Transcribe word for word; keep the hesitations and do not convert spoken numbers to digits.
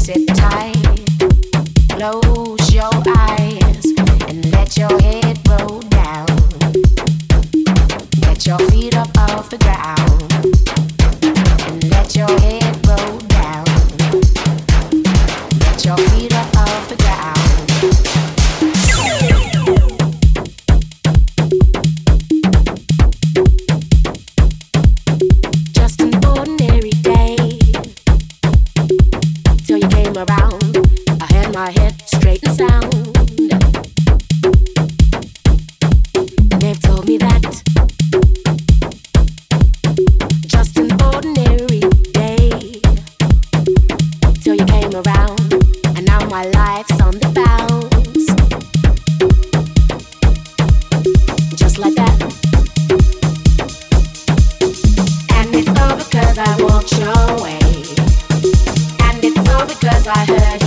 Sit tight, close your eyes, and let your head roll down. Get your feet up off the ground, and let your head roll down. Get your feet up off the ground. Around, I had my head straight and sound. And they've told me that just an ordinary day till you came around, and now my life's on the bounce. Just like that. And it's all because I walked your way. Because I heard